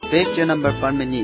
page number 1 meni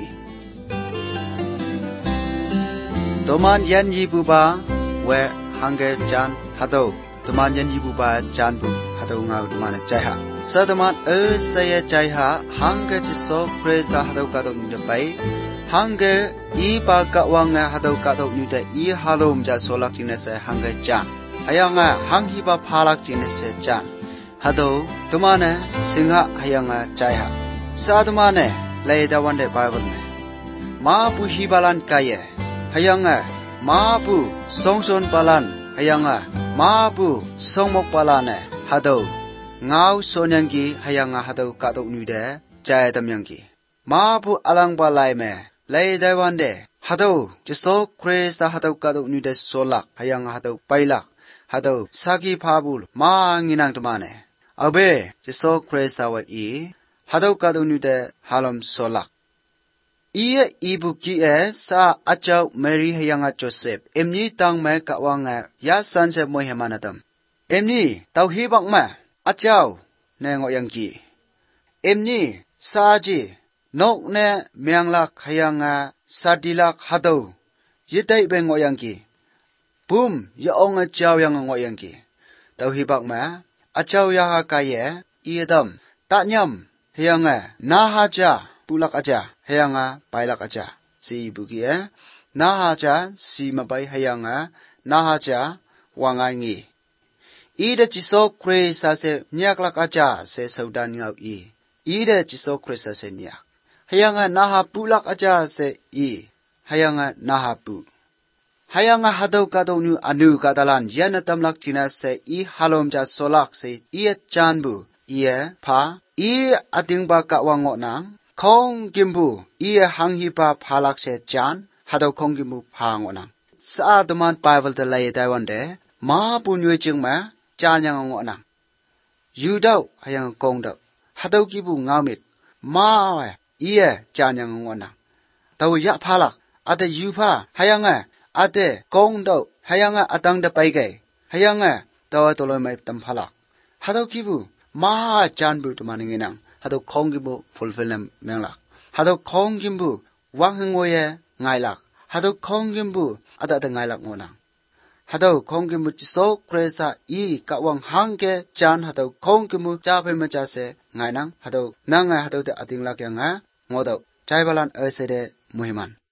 Toman yan yibuba we hange jan hado Toman yan yibuba jan bu hado nga toman jaiha Sa toman saya jaiha hange jiso kresta hado kado ni pai hange iba ka wanga hado kado ni de I halom ja solak jine se hange jan hayanga hanghiba phalak jine se jan hado tomane singa hayanga jaiha Sa tomane laida wande bible ne ma bu hibalan kaye hayanga ma bu songson balan hayanga ma bu songmok balane hado ngau sonyangi hayanga hado kado nude jaya damyangi ma bu alang balai me laida wande hado jiso krista hado kado nude solak hayanga hado pailak hado sagi phabul ma nginang tomane abe jiso krista wa I hado kado nude halom solak Iye ibuki sa achau Mary hayanga Joseph emni tang me kawanga ya sanse mohemanadam emni tauhibak ma achau ne ngoyangki emni saji nok ne menglak hayanga sadilak hado yitai be ngoyangki bum ya ong achau yang ngoyangki tauhibak ma achau ya kaye iedam tanyam hayanga nahaja pulak aja hayanga pailak aja si buki nahaja si mabai hayanga nahaja wangangi ida jiso krista se nyaklak aja se saudan ngau ida jiso krista se nyak hayanga naha pulak aja se hayanga naha pu hayanga hado kado nu anu kadalan yana tamlak jina se halom ja solak se chanbu pa atingba kawango nang Kong gimbu iya hanghipa phalak se jan hado kong gimbu phango nang sa doman bible de lai dai wande ma bu nywe ching ma jan yang ngo nang yu dau hayang kong dau hado gibu ngamit ma iya jan yang ngo nang taw ya phalak ate yu pha hayang ate kong dau hayang atang de pai gai hayang taw toloi mai tam phalak hado gibu ma jan bu doman nginang hado kong gimbu fulfill menglak hado kong gimbu wanghengoye ngailak hado kong gimbu ada ngailak ngonang hado kong gimbu jiso kresa kawang hangke jan hado kong gimbu jape majase ngainang hado nanga hado de atinglak yang ngodo jaibalan asede muhiman